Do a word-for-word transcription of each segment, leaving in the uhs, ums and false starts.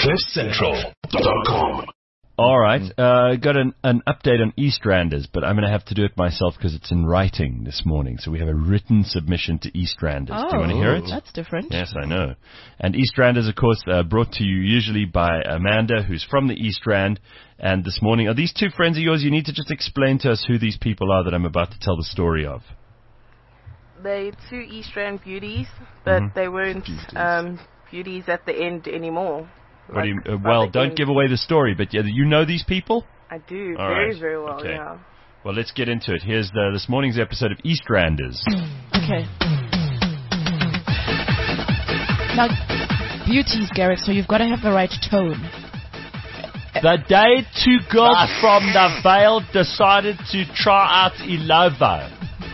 cliff central dot com. All right, uh, got an, an update on Eastranders, but I'm going to have to do it myself because it's in writing this morning. So we have a written submission to Eastranders. Oh, do you want to hear it? That's different. Yes, I know. And Eastranders, of course, uh, brought to you usually by Amanda, who's from the East Rand. And this morning, are these two friends of yours? You need to just explain to us who these people are that I'm about to tell the story of. They two East Rand beauties, but Mhm. they weren't Beauties. um, beauties at the end anymore. What do you, Like, uh, by well, the don't end. give away the story, but yeah, you know these people? I do All very, right. very well. Okay. Yeah. Well, let's get into it. Here's the, this morning's episode of Eastranders. Okay. Now, beauties, Garrett, so you've got to have the right tone. The day two girls from the Vale decided to try out Illovo.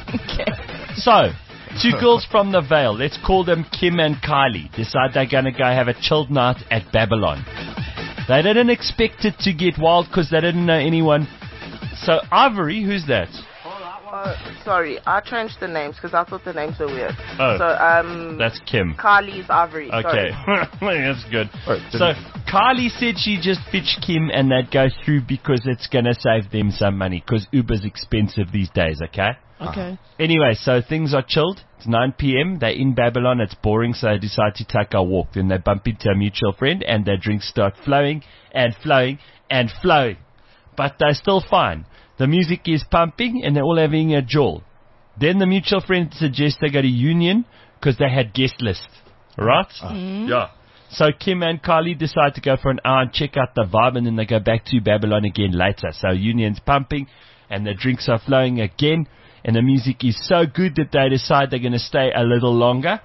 Okay. So, two girls from the Vale, let's call them Kim and Kylie, decide they're going to go have a chilled night at Babylon. They didn't expect it to get wild because they didn't know anyone. So, Ivory, who's that? Oh, sorry, I changed the names because I thought the names were weird. Oh, So um, that's Kim. Kylie's Ivory. Okay, Sorry. that's good. Right, So, Kylie said she just fetched Kim and they'd go through because it's going to save them some money because Uber's expensive these days, okay? Okay. Anyway, so things are chilled. It's nine p.m. They're in Babylon. It's boring, so they decide to take a walk. Then they bump into a mutual friend and their drinks start flowing and flowing and flowing. But they're still fine. The music is pumping and they're all having a jaw. Then the mutual friend suggests they go to Union because they had guest list. Right? Mm. Yeah. So Kim and Kylie decide to go for an hour and check out the vibe, and then they go back to Babylon again later. So Union's pumping and the drinks are flowing again. And the music is so good that they decide they're going to stay a little longer.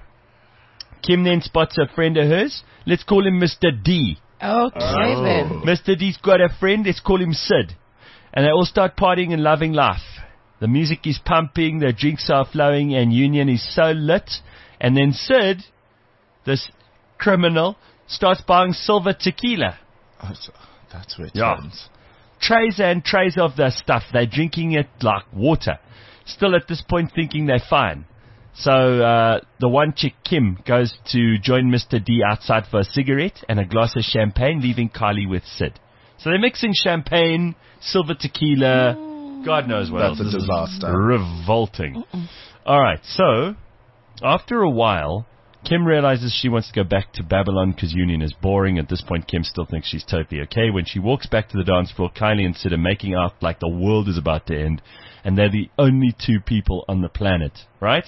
Kim then spots a friend of hers. Let's call him Mister D. Okay, Oh. then. Mister D's got a friend. Let's call him Sid. And they all start partying and loving life. The music is pumping, the drinks are flowing, and Union is so lit. And then Sid, this criminal, starts buying silver tequila. Oh, so that's where it Yeah. turns. Trays and trays of the stuff. They're drinking it like water. Still at this point thinking they're fine. So uh, the one chick, Kim, goes to join Mister D outside for a cigarette and a glass of champagne, leaving Kylie with Sid. So they're mixing champagne, silver tequila, God knows what That's else. a This is disaster. revolting. All right, so after a while, Kim realizes she wants to go back to Babylon because Union is boring. At this point, Kim still thinks she's totally okay. When she walks back to the dance floor, Kylie and Sid are making out like the world is about to end, and they're the only two people on the planet, right?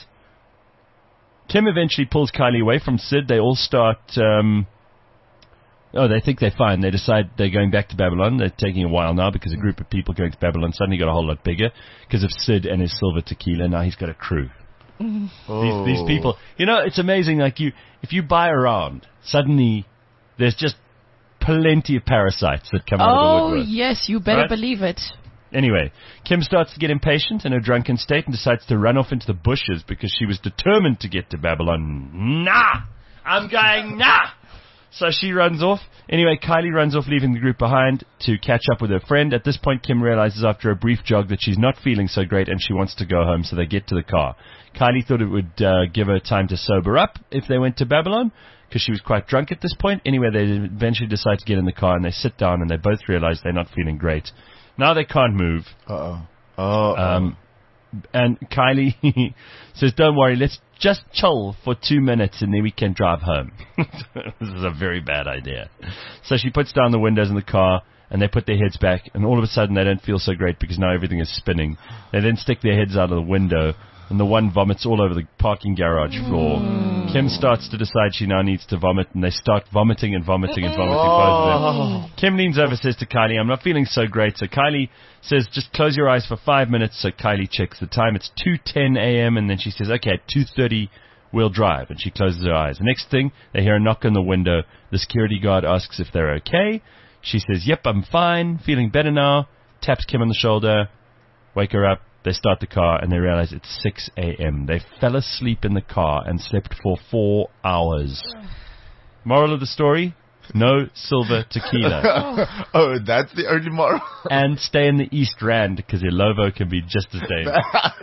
Kim eventually pulls Kylie away from Sid. They all start... Um, oh, they think they're fine. They decide they're going back to Babylon. They're taking a while now because a group of people going to Babylon suddenly got a whole lot bigger because of Sid and his silver tequila. Now he's got a crew. Oh. These, these people, you know, it's amazing. Like you, if you buy around, suddenly there's just plenty of parasites that come out of the Oh, woodwork. yes, you better Right? believe it. Anyway, Kim starts to get impatient in a drunken state and decides to run off into the bushes because she was determined to get to Babylon. Nah, I'm going nah. So she runs off. Anyway, Kylie runs off, leaving the group behind to catch up with her friend. At this point, Kim realizes after a brief jog that she's not feeling so great and she wants to go home, so they get to the car. Kylie thought it would uh, give her time to sober up if they went to Babylon, because she was quite drunk at this point. Anyway, they eventually decide to get in the car, and they sit down, and they both realize they're not feeling great. Now they can't move. Uh-oh. Oh, Um, and Kylie says, don't worry, let's just chill for two minutes and then we can drive home. This is a very bad idea. So she puts down the windows in the car and they put their heads back, and all of a sudden they don't feel so great because now everything is spinning. They then stick their heads out of the window and the one vomits all over the parking garage floor. Mm. Kim starts to decide she now needs to vomit, and they start vomiting and vomiting and vomiting, Oh. both of them. Kim leans over, says to Kylie, I'm not feeling so great. So Kylie says, just close your eyes for five minutes. So Kylie checks the time. It's two ten a.m. And then she says, okay, at two thirty we'll drive. And she closes her eyes. The next thing, they hear a knock on the window. The security guard asks if they're okay. She says, yep, I'm fine, feeling better now. Taps Kim on the shoulder, wake her up. They start the car and they realize it's six a.m. They fell asleep in the car and slept for four hours. Moral of the story? No silver tequila. oh, that's the only moral. And stay in the East Rand because your Lovo can be just as dangerous.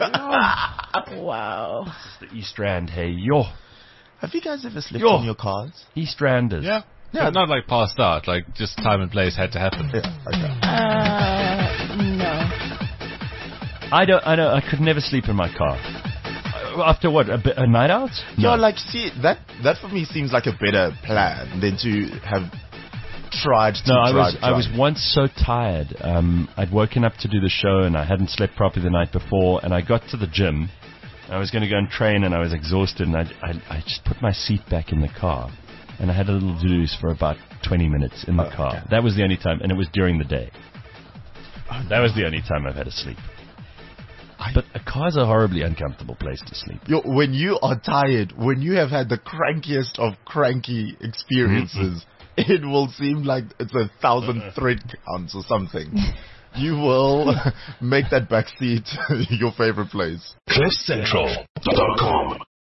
Wow. It's the East Rand, hey, yo. Have you guys ever slept Yo. in your cars? East Randers. Yeah. Yeah, not like passed out, like just time and place had to happen. Yeah, okay. Uh, no. I don't. I don't. I could never sleep in my car. Uh, After what? A, bit, a night out? Yeah, like, see, that that for me seems like a better plan than to have tried to No, I drive was I was drunk. once so tired. Um, I'd woken up to do the show and I hadn't slept properly the night before. And I got to the gym. I was going to go and train and I was exhausted. And I, I, I just put my seat back in the car. And I had a little loose for about twenty minutes in the Oh, car. okay. That was the only time. And it was during the day. That was the only time I've had to sleep. I- But a car's a horribly uncomfortable place to sleep. Yo, when you are tired, when you have had the crankiest of cranky experiences, it will seem like it's a thousand thread counts or something. You will make that back seat your favorite place. cliff central dot com